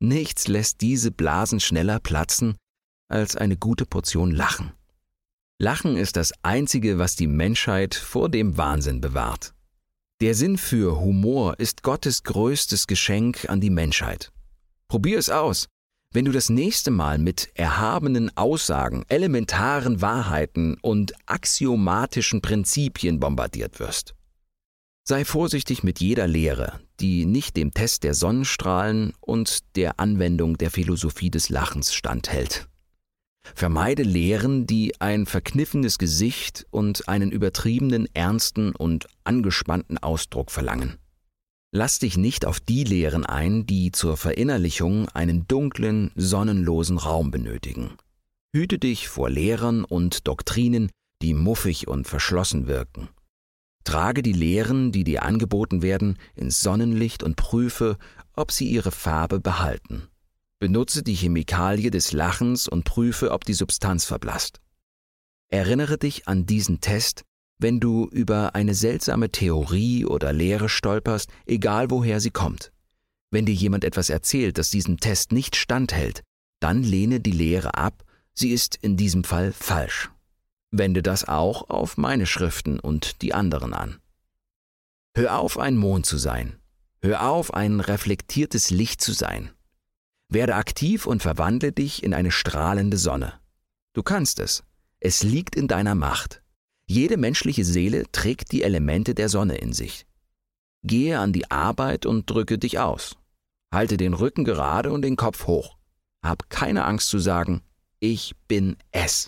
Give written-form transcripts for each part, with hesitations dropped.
Nichts lässt diese Blasen schneller platzen als eine gute Portion Lachen. Lachen ist das Einzige, was die Menschheit vor dem Wahnsinn bewahrt. Der Sinn für Humor ist Gottes größtes Geschenk an die Menschheit. Probier es aus, wenn du das nächste Mal mit erhabenen Aussagen, elementaren Wahrheiten und axiomatischen Prinzipien bombardiert wirst. Sei vorsichtig mit jeder Lehre, die nicht dem Test der Sonnenstrahlen und der Anwendung der Philosophie des Lachens standhält. Vermeide Lehren, die ein verkniffenes Gesicht und einen übertriebenen, ernsten und angespannten Ausdruck verlangen. Lass dich nicht auf die Lehren ein, die zur Verinnerlichung einen dunklen, sonnenlosen Raum benötigen. Hüte dich vor Lehrern und Doktrinen, die muffig und verschlossen wirken. Trage die Lehren, die dir angeboten werden, ins Sonnenlicht und prüfe, ob sie ihre Farbe behalten. Benutze die Chemikalie des Lachens und prüfe, ob die Substanz verblasst. Erinnere dich an diesen Test, wenn du über eine seltsame Theorie oder Lehre stolperst, egal woher sie kommt. Wenn dir jemand etwas erzählt, das diesem Test nicht standhält, dann lehne die Lehre ab, sie ist in diesem Fall falsch. Wende das auch auf meine Schriften und die anderen an. Hör auf, ein Mond zu sein. Hör auf, ein reflektiertes Licht zu sein. Werde aktiv und verwandle dich in eine strahlende Sonne. Du kannst es. Es liegt in deiner Macht. Jede menschliche Seele trägt die Elemente der Sonne in sich. Gehe an die Arbeit und drücke dich aus. Halte den Rücken gerade und den Kopf hoch. Hab keine Angst zu sagen, ich bin es.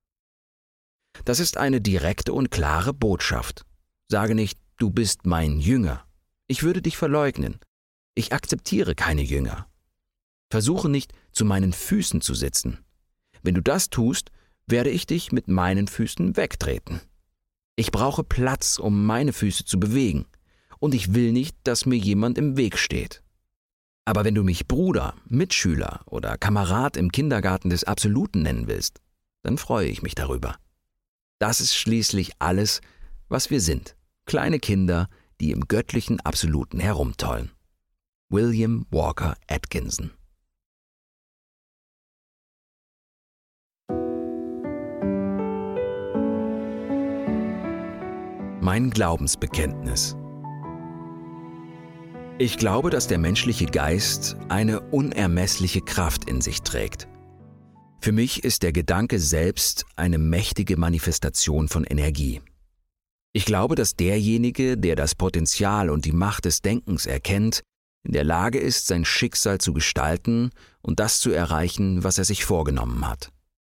Das ist eine direkte und klare Botschaft. Sage nicht, du bist mein Jünger. Ich würde dich verleugnen. Ich akzeptiere keine Jünger. Versuche nicht, zu meinen Füßen zu sitzen. Wenn du das tust, werde ich dich mit meinen Füßen wegtreten. Ich brauche Platz, um meine Füße zu bewegen, und ich will nicht, dass mir jemand im Weg steht. Aber wenn du mich Bruder, Mitschüler oder Kamerad im Kindergarten des Absoluten nennen willst, dann freue ich mich darüber. Das ist schließlich alles, was wir sind, kleine Kinder, die im göttlichen Absoluten herumtollen. William Walker Atkinson. Mein Glaubensbekenntnis. Ich glaube, dass der menschliche Geist eine unermessliche Kraft in sich trägt. Für mich ist der Gedanke selbst eine mächtige Manifestation von Energie. Ich glaube, dass derjenige, der das Potenzial und die Macht des Denkens erkennt, in der Lage ist, sein Schicksal zu gestalten und das zu erreichen, was er sich vorgenommen hat.